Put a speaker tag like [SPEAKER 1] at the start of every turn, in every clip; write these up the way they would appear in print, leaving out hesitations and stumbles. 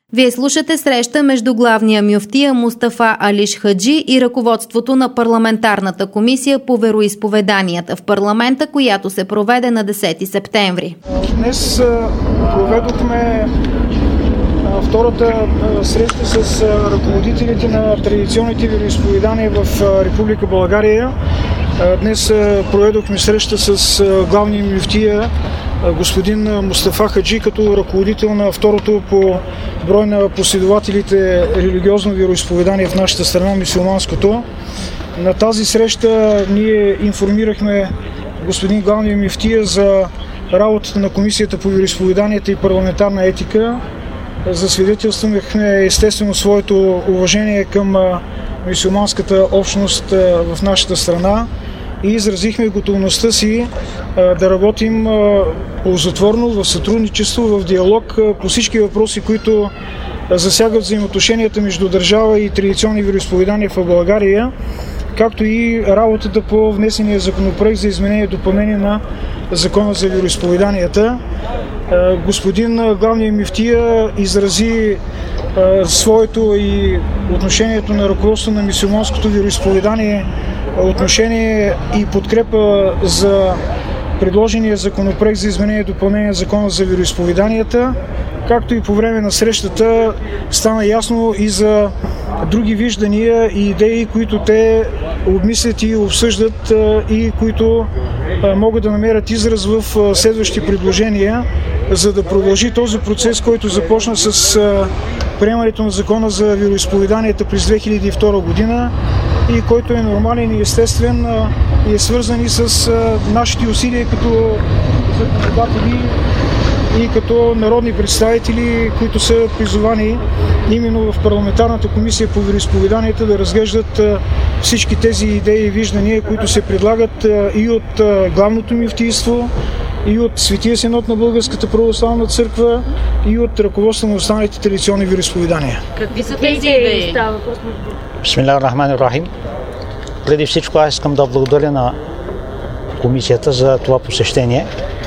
[SPEAKER 1] Вие слушате среща между главния мюфтия Мустафа Алиш Хаджи и ръководството на парламентарната комисия по вероизповеданията в парламента, която се проведе на 10 септември.
[SPEAKER 2] Днес проведохме втората среща с ръководителите на традиционните вероизповедания в Република България. Днес проведохме среща с главния мюфтия господин Мустафа Хаджи, като ръководител на второто по брой на последователите религиозно вероизповедание в нашата страна, мюсюлманското. На тази среща ние информирахме господин главния мюфтия за работата на Комисията по вероизповеданията и парламентарна етика. Засвидетелствахме естествено своето уважение към мюсюлманската общност в нашата страна и изразихме готовността си да работим ползотворно в сътрудничество, в диалог по всички въпроси, които засягат взаимоотношенията между държава и традиционни вероизповедания в България, както и работата по внесения законопроект за изменение и допълнение на Закона за вероизповеданията. Господин главният мюфтия изрази своето и отношението на ръководството на мюсюлманското вероизповедание, отношение и подкрепа за предложения законопроект за изменение и допълнение на Закона за вероизповеданията, както и по време на срещата стана ясно и за други виждания и идеи, които те обмислят и обсъждат и които могат да намерят израз в следващи предложения, за да продължи този процес, който започна с приемането на Закона за вероизповеданията през 2002 година и който е нормален и естествен и е свързан и с нашите усилия като законодатели и като народни представители, които са призовани именно в парламентарната комисия по вероизповеданията да разглеждат всички тези идеи и виждания, които се предлагат и от главното мюфтийство, и от Светия Синод на Българската православна църква, и от ръководство на останалите традиционни вероизповедания.
[SPEAKER 1] Какви са тези идеи?
[SPEAKER 3] Бисмиллахир рахманир рахим. Преди всичко аз искам да благодаря на комисията за това посещение.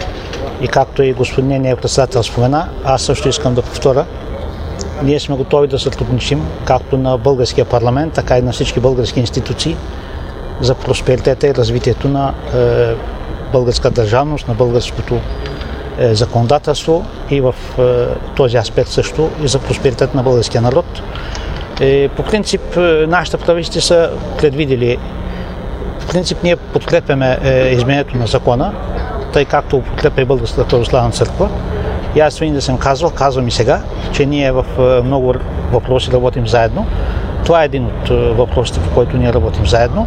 [SPEAKER 3] И както и господин нейният председател спомена, аз също искам да повторя. Ние сме готови да сътрудничим както на българския парламент, така и на всички български институции за просперитета и развитието на българска държавност, на българското законодателство и в този аспект също и за просперитет на българския народ. По принцип, нашите правители са предвидели, по принцип ние подкрепяме изменението на закона, тъй както подкрепя и Българската православна църква. И аз винаги съм казвам и сега, че ние в много въпроси работим заедно. Това е един от въпросите, по който ние работим заедно.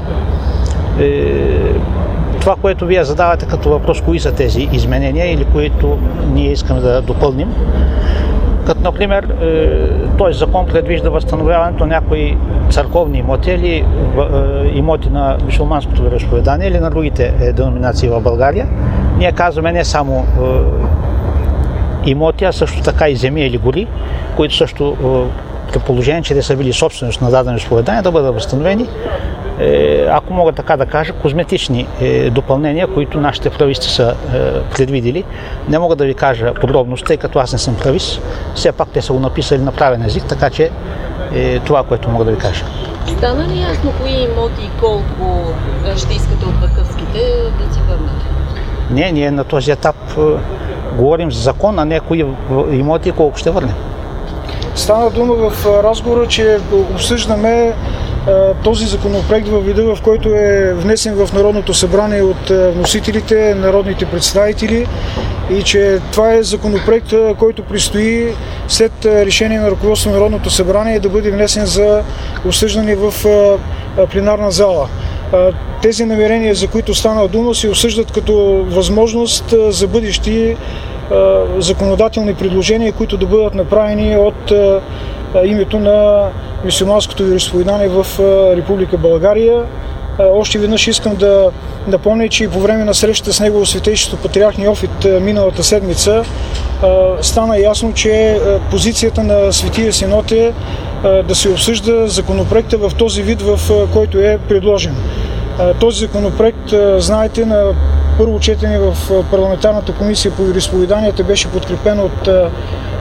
[SPEAKER 3] Това, което вие задавате като въпрос, кои са тези изменения или които ние искаме да допълним. Като, например, този закон предвижда възстановяването на някои църковни имоти или имоти на мюсюлманското вероизповедание или на другите деноминации в България. Ние казваме не само имоти, а също така и земи или гори, които също при положение, че те са били собственост на дадено изповедание, да бъдат възстановени. Ако мога така да кажа, козметични допълнения, които нашите прависти са предвидили. Не мога да ви кажа подробности, тъй като аз не съм правист. Все пак те са го написали на правен език, така че това, което мога да ви кажа.
[SPEAKER 4] Стана ли ясно кои имоти и колко ще искате от вакъфските да си върнете?
[SPEAKER 3] Ние на този етап говорим за закон, а не кои имоти и колко ще върнем.
[SPEAKER 2] Стана дума в разговора, че обсъждаме този законопроект във вида, в който е внесен в Народното събрание от вносителите, народните представители, и че това е законопроект, който предстои след решение на ръководството на Народното събрание да бъде внесен за обсъждане в пленарна зала. Тези намерения, за които стана дума, се обсъждат като възможност за бъдещи законодателни предложения, които да бъдат направени от името на мюсюлманското вероизповедание в Република България. Още веднъж искам да напомня, че и по време на срещата с Негово Светейшество патриарх Неофит миналата седмица стана ясно, че позицията на Светия Синод е да се обсъжда законопроекта в този вид, в който е предложен. Този законопроект, знаете, на първо четене в парламентарната комисия по вероизповеданията беше подкрепен от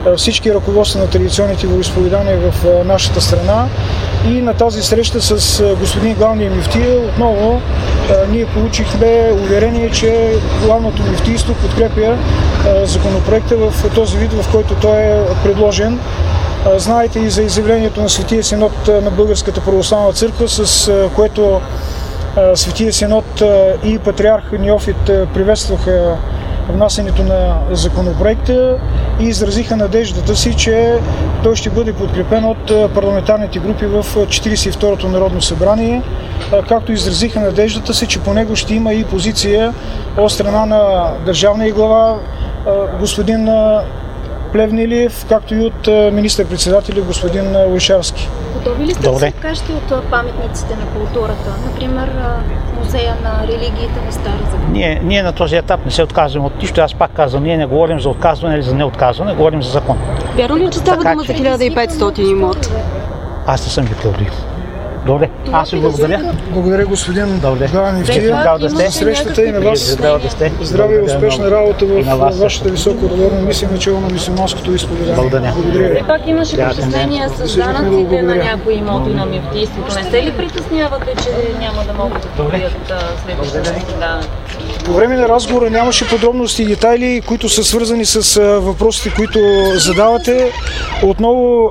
[SPEAKER 2] всички ръководства на традиционните вероизповедания в нашата страна. И на тази среща с господин главния мюфтия отново ние получихме уверение, че главното мюфтийство подкрепя законопроекта в този вид, в който той е предложен. Знаете и за изявлението на Светия Синод на Българската православна църква, с което Светия Синод и патриарх Неофит приветстваха внасянето на законопроекта и изразиха надеждата си, че той ще бъде подкрепен от парламентарните групи в 42-то Народно събрание, както изразиха надеждата си, че по него ще има и позиция от страна на държавния глава господин Плевнелиев, както и от министър-председателя господин Орешарски.
[SPEAKER 5] Готови ли сте да се откажете от паметниците на културата? Например, музея на религиите на Стара Загора?
[SPEAKER 3] Ние на този етап не се отказваме от нищо. Аз пак казвам, ние не говорим за отказване или за неотказване, говорим за закон.
[SPEAKER 4] Вярно ли, че става дума за 1500 имот?
[SPEAKER 3] Аз не съм викал други. Добре, аз ви благодаря.
[SPEAKER 2] Благодаря, господин главен мюфтия, за срещата и на вас. Здраве и успешна работа в вашата високоотговорна мисия начало на мюсюлманското изповедание.
[SPEAKER 3] Благодаря.
[SPEAKER 4] Пак имаше притеснения с данъците на някои имоти на мюфтийството. Не се ли притеснявате, че няма да могат да покрият следващите данъци?
[SPEAKER 2] По време на разговора нямаше подробности и детайли, които са свързани с въпросите, които задавате. Отново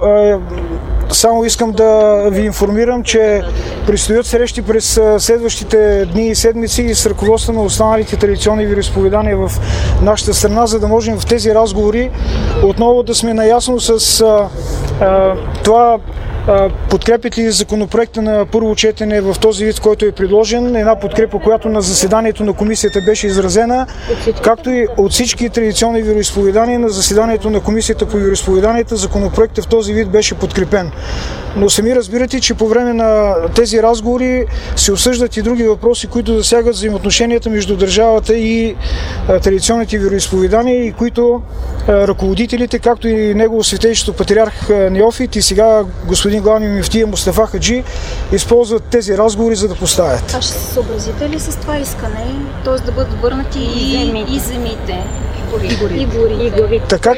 [SPEAKER 2] само искам да ви информирам, че предстоят срещи през следващите дни и седмици с ръководство на останалите традиционни вероизповедания в нашата страна, за да можем в тези разговори отново да сме наясно с това. Подкрепят ли законопроекта на първо четене в този вид, който е предложен? Една подкрепа, която на заседанието на комисията беше изразена, както и от всички традиционни вероизповедания на заседанието на комисията по вероизповеданията, законопроектът в този вид беше подкрепен. Но сами разбирате, че по време на тези разговори се обсъждат и други въпроси, които засягат взаимоотношенията между държавата и традиционните вероизповедания, и които ръководителите, както и негово светейшество патриарх Неофит и сега господин главния мюфтия Мустафа Хаджи, използват тези разговори, за да поставят.
[SPEAKER 5] А ще се съобразите ли с това искане, т.е. да бъдат върнати и земите, и горите?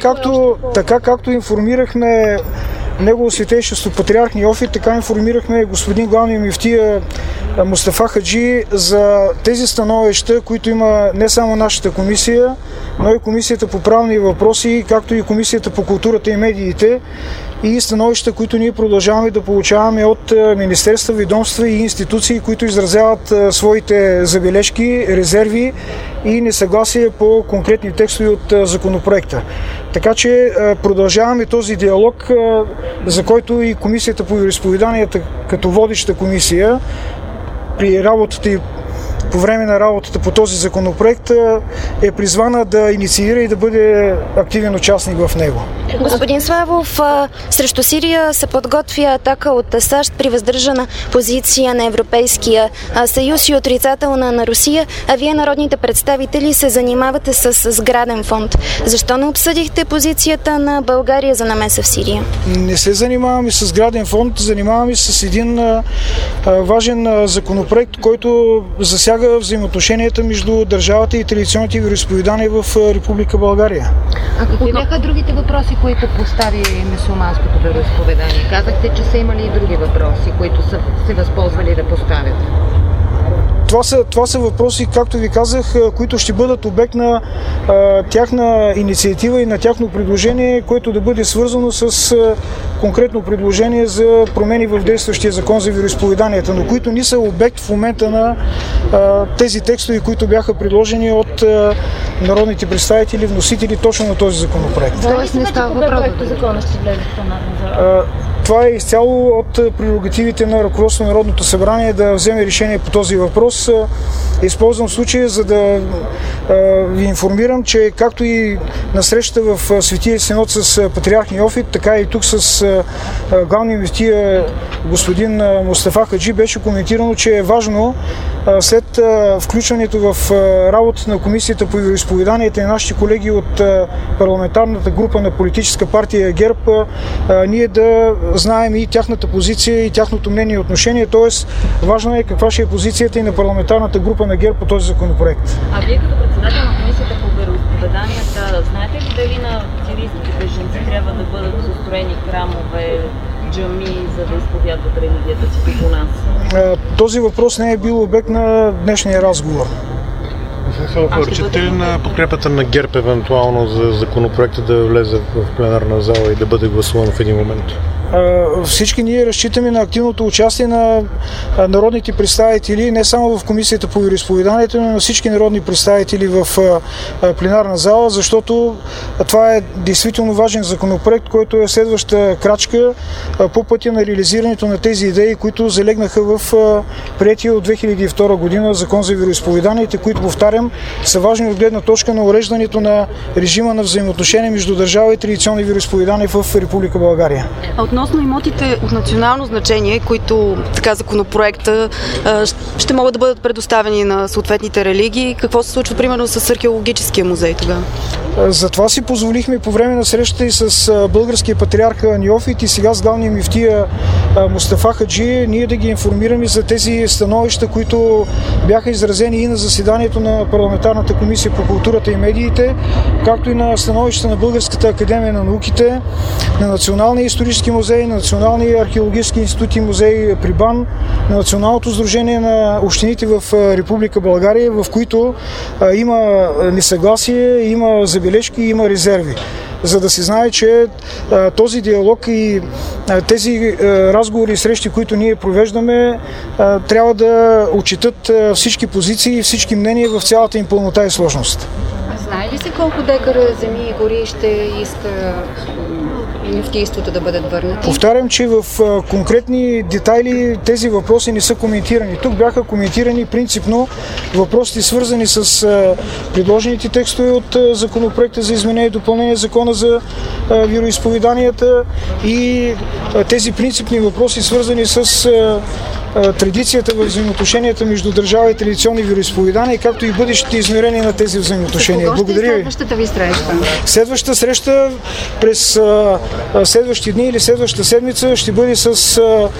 [SPEAKER 2] Така както информирахме негово светейшество патриарх Неофит, така информирахме господин главния мюфтия Мустафа Хаджи за тези становища, които има не само нашата комисия, но и Комисията по правни въпроси, както и Комисията по културата и медиите, и становища, които ние продължаваме да получаваме от министерства, ведомства и институции, които изразяват своите забележки, резерви и несъгласие по конкретни текстове от законопроекта. Така че продължаваме този диалог, за който и Комисията по вероизповеданията като водеща комисия при работата и по време на работата по този законопроект е призвана да инициира и да бъде активен участник в него.
[SPEAKER 5] Господин Славов, срещу Сирия се подготвя атака от САЩ при въздържана позиция на Европейския съюз и отрицателна на Русия, а вие, народните представители, се занимавате с сграден фонд. Защо не обсъдихте позицията на България за намеса в Сирия?
[SPEAKER 2] Не се занимаваме с сграден фонд, занимаваме с един важен законопроект, който засяга взаимоотношенията между държавата и традиционните вероизповедания в Република България.
[SPEAKER 6] А какви бяха другите въпроси, които постави мюсюлманското вероизповедание? Казахте, че са имали и други въпроси, които са се възползвали да поставят.
[SPEAKER 2] Това са въпроси, както ви казах, които ще бъдат обект на тяхна инициатива и на тяхно предложение, което да бъде свързано с конкретно предложение за промени в действащия закон за вероизповеданията, но които не са обект в момента на тези текстове, които бяха предложени от народните представители, вносители точно на този законопроект.
[SPEAKER 6] Тоест не става въпрос.
[SPEAKER 4] Закона ще влезе в пленарна.
[SPEAKER 2] Това е изцяло от прерогативите на ръководството на Народното събрание да вземе решение по този въпрос. Използвам случая, за да ви информирам, че както и на срещата в Светия Синод с патриарх Неофит, така и тук с главния мюфтия господин Мустафа Хаджи беше коментирано, че е важно след включването в работата на Комисията по вероизповеданията и нашите колеги от парламентарната група на политическа партия ГЕРБ, ние да знаем и тяхната позиция, и тяхното мнение и отношение, т.е. важно е каква ще е позицията и на парламентарната група на ГЕРБ по този законопроект.
[SPEAKER 4] А вие като председател на Комисията по вероизповеданията, знаете ли дали на сирийските бежанци трябва да бъдат построени храмове, джами, за да изповядват религията си като нас?
[SPEAKER 2] Този въпрос не е бил обект на днешния разговор.
[SPEAKER 7] Разчитате ли на подкрепата на ГЕРБ евентуално за законопроекта да влезе в пленарна зала и да бъде гласуван в един момент?
[SPEAKER 2] Всички ние разчитаме на активното участие на народните представители, не само в Комисията по вероизповеданието, но на всички народни представители в пленарна зала, защото това е действително важен законопроект, който е следваща крачка по пътя на реализирането на тези идеи, които залегнаха в приетия от 2002 година Закон за вероизповеданията, които, повтарям, са важни от гледна точка на уреждането на режима на взаимоотношения между държава и традиционни вероизповедания в Република България.
[SPEAKER 8] Относно имотите от национално значение, които така законопроекта ще могат да бъдат предоставени на съответните религии, какво се случва примерно с археологическия музей тогава?
[SPEAKER 2] Затова си позволихме по време на срещата и с българския патриарх Неофит и сега с главния мюфтия Мустафа Хаджи, ние да ги информираме за тези становища, които бяха изразени и на заседанието на Парламентарната комисия по културата и медиите, както и на становища на Българската академия на науките, на Националния исторически музей, на Националния археологически институт и музей при БАН, на Националното сдружение на общините в Република България, в които има несъгласие, има забележки и има резерви. За да се знае, че този диалог и тези разговори и срещи, които ние провеждаме, трябва да отчитат всички позиции и всички мнения в цялата им пълнота и сложност.
[SPEAKER 6] Знае ли се колко декара земи и гори ще иска мюфтийството да бъдат върнати?
[SPEAKER 2] Повтарям, че в конкретни детайли тези въпроси не са коментирани. Тук бяха коментирани принципно въпросите, свързани с предложените текстове от законопроекта за изменение и допълнение Закона за вероизповеданията и тези принципни въпроси, свързани с традицията в взаимоотношенията между държава и традиционни вероизповедания, както и бъдещите измерения на тези взаимоотношения. Благодаря ви.
[SPEAKER 6] Следващата ви среща?
[SPEAKER 2] Следващата среща през следващи дни или следващата седмица ще бъде с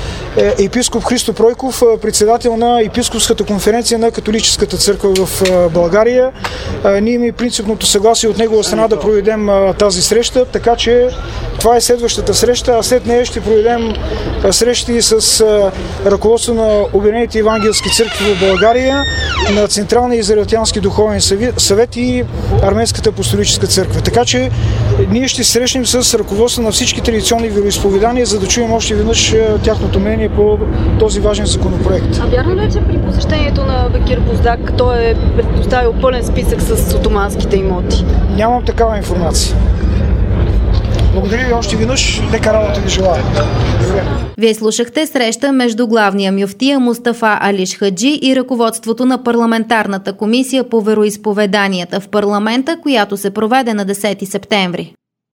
[SPEAKER 2] епископ Христо Пройков, председател на епископската конференция на Католическата църква в България. Ние имаме принципното съгласие от негова страна да проведем тази среща, така че това е следващата среща, а след нея ще проведем срещи с ръководство на Обединените евангелски църкви в България, на Централния израелтянски духовен съвет и Арменската апостолическа църква. Така че ние ще се срещнем с ръководство на всички традиционни вероизповедания, за да чуем още веднъж тяхното мнение по този важен законопроект.
[SPEAKER 8] А вярно ли е, че при посещението на Бекир Боздак той е предоставил пълен списък с отоманските имоти?
[SPEAKER 2] Нямам такава информация. Благодаря ви още веднъж. Лека работа ви желая.
[SPEAKER 1] Вие слушахте среща между главния мюфтия Мустафа Алиш Хаджи и ръководството на Парламентарната комисия по вероизповеданията в парламента, която се проведе на 10 септември.